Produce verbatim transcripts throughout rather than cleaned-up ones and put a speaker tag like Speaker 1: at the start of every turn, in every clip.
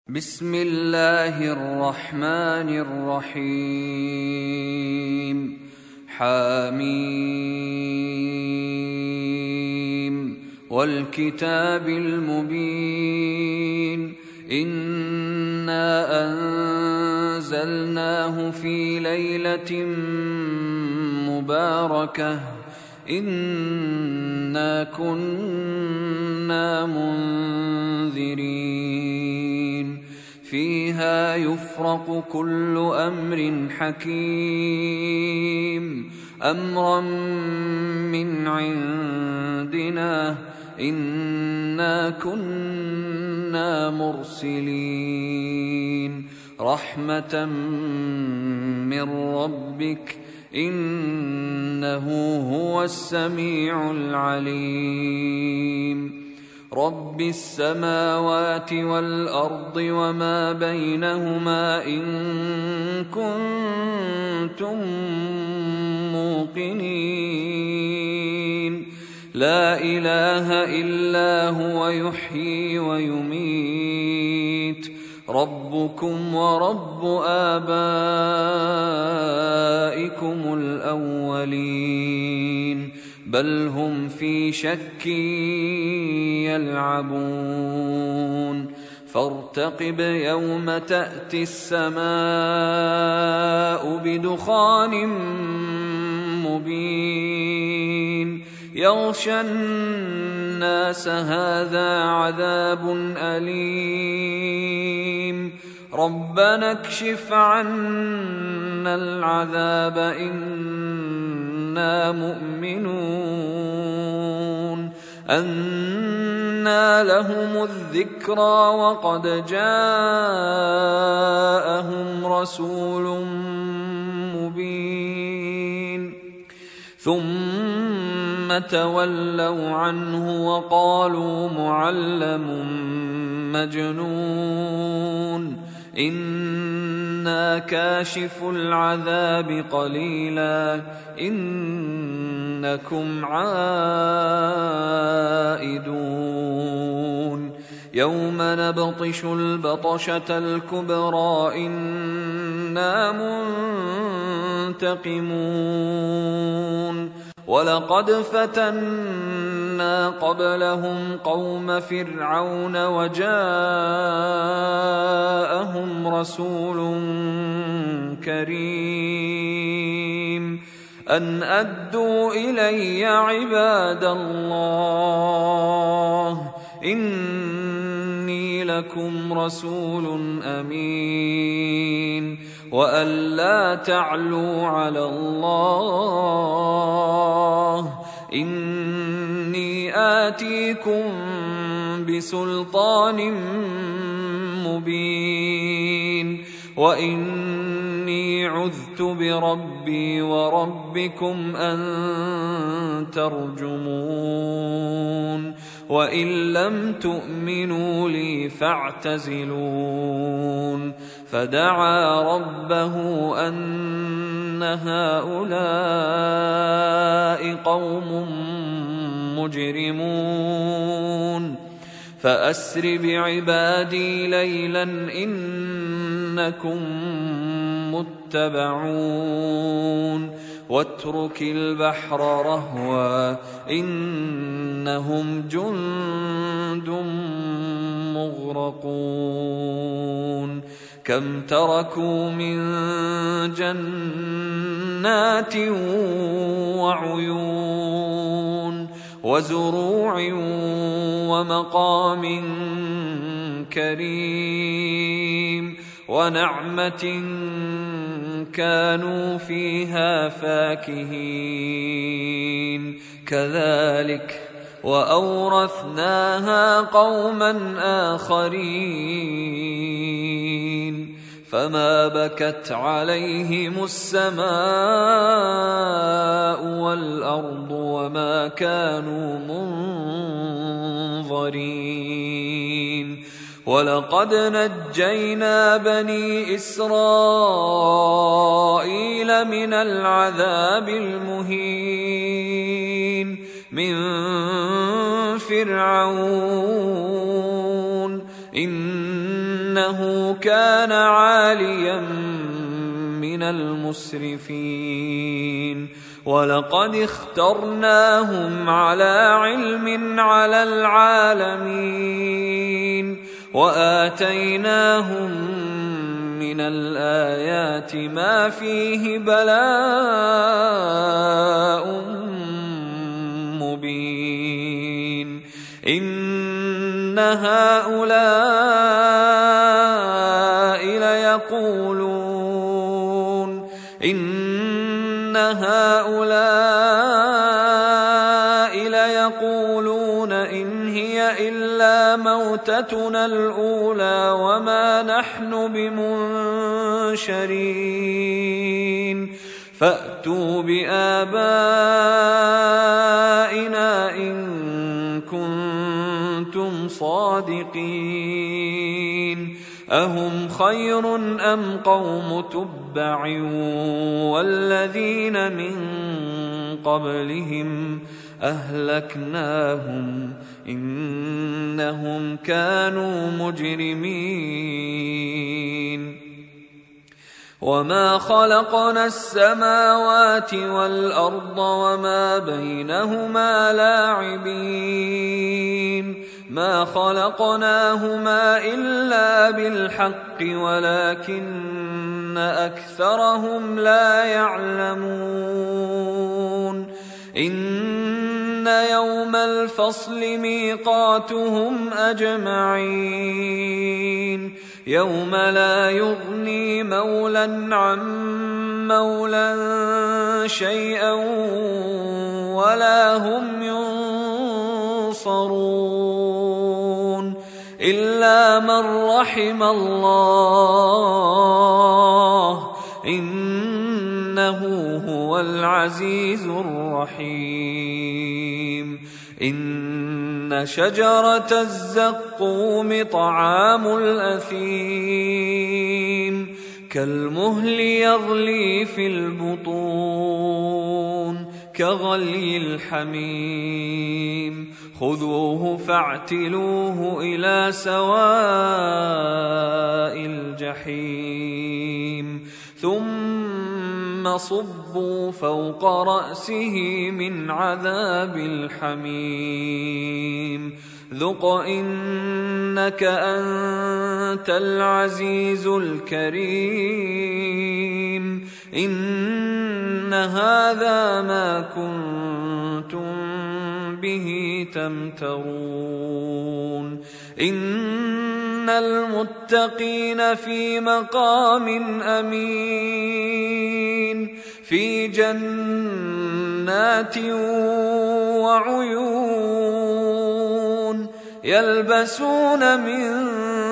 Speaker 1: بسم الله الرحمن الرحيم. حميم والكتاب المبين. إنا أنزلناه في ليلة مباركة إنا كنا منذرين فيها يفرق كل أمر حكيم أمرا من عندنا إنا كنا مرسلين رحمة من ربك إنه هو السميع العليم. رب السماوات والأرض وما بينهما إن كنتم موقنين لا إله إلا هو يحيي ويميت ربكم ورب آبائكم الأولين بل هم في شك يلعبون فارتقب يوم تأتي السماء بدخان مبين يغشى الناس هذا عذاب أليم ربنا اكشف عنا العذاب إنا مؤمنون أنى لهم الذكرى وقد جاءهم رسول مبين ثم تولوا عنه وقالوا معلم مجنون إنا كاشف العذاب قليلا إنكم عائدون يوم نبطش البطشة الكبرى إنا منتقمون ولقد فتنا قبلهم قوم فرعون وجاءهم رسول كريم أن أدوا إلي عباد الله إني لكم رسول أمين وأن لا تعلوا على الله إني آتيكم بسلطان مبين وإني عذت بربي وربكم أن ترجمون وإن لم تؤمنوا لي فاعتزلون فدعا ربه أن هؤلاء قوم مجرمون فأسر بعبادي ليلا إنكم متبعون واترك البحر رهوا إنهم جند مغرقون كم تركوا من جنات وعيون وزروع ومقام كريم ونعمة كانوا فيها فاكهين كذلك وأورثناها قوما آخرين فما بكت عليهم السماء والأرض وما كانوا منظرين ولقد نجينا بني إسرائيل من العذاب المهين من فرعون إنه كان عاليا من المسرفين ولقد اخترناهم على علم على العالمين وآتيناهم من الآيات ما فيه بلاء مبين إن هؤلاء ليقولون إن هؤلاء ليقولون إن هي إلا موتتنا الأولى وما نحن بمنشرين فأتوا بآبائنا إن كنتم صادقين أهم خير أم قوم تبع والذين من قبلهم أهلكناهم إنهم كانوا مجرمين وما خلقنا السماوات والأرض وما بينهما لاعبين ما خلقناهما إلا بالحق ولكن أكثرهم لا يعلمون إن يوم الفصل ميقاتهم أجمعين يوم لا يغني مولى عن مولى شيئا ولا هم ينصرون إلا من رحم الله إنه هو العزيز الرحيم إن شجرة الزقوم طعام الأثيم كالمهل يغلي في البطون كغلي الحميم خذوه فاعتلوه إلى سواء الجحيم ثم صبوا فوق رأسه من عذاب الحميم ذق إنك أنت العزيز الكريم إن هذا ما كنتم به تمترون إن المتقين في مقام أمين في جنات وعيون يلبسون من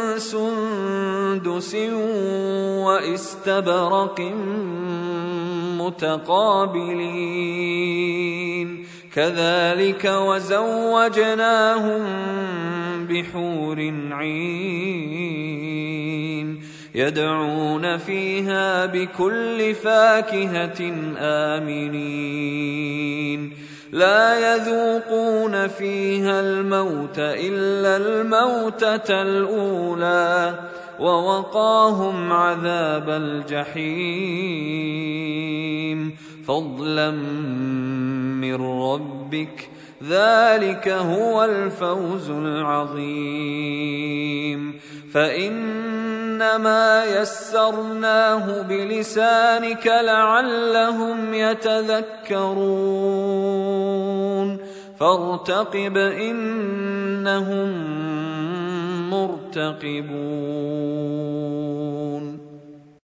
Speaker 1: سندس واستبرق متقابلين كذلك وزوجناهم بحور عين يدعون فيها بكل فاكهة آمنين لا يذوقون فيها الموت إلا الموتة الأولى ووقاهم عذاب الجحيم فضلا من ربك ذلك هو الفوز العظيم فإنما يسرناه بلسانك لعلهم يتذكرون فارتقب إنهم مرتقبون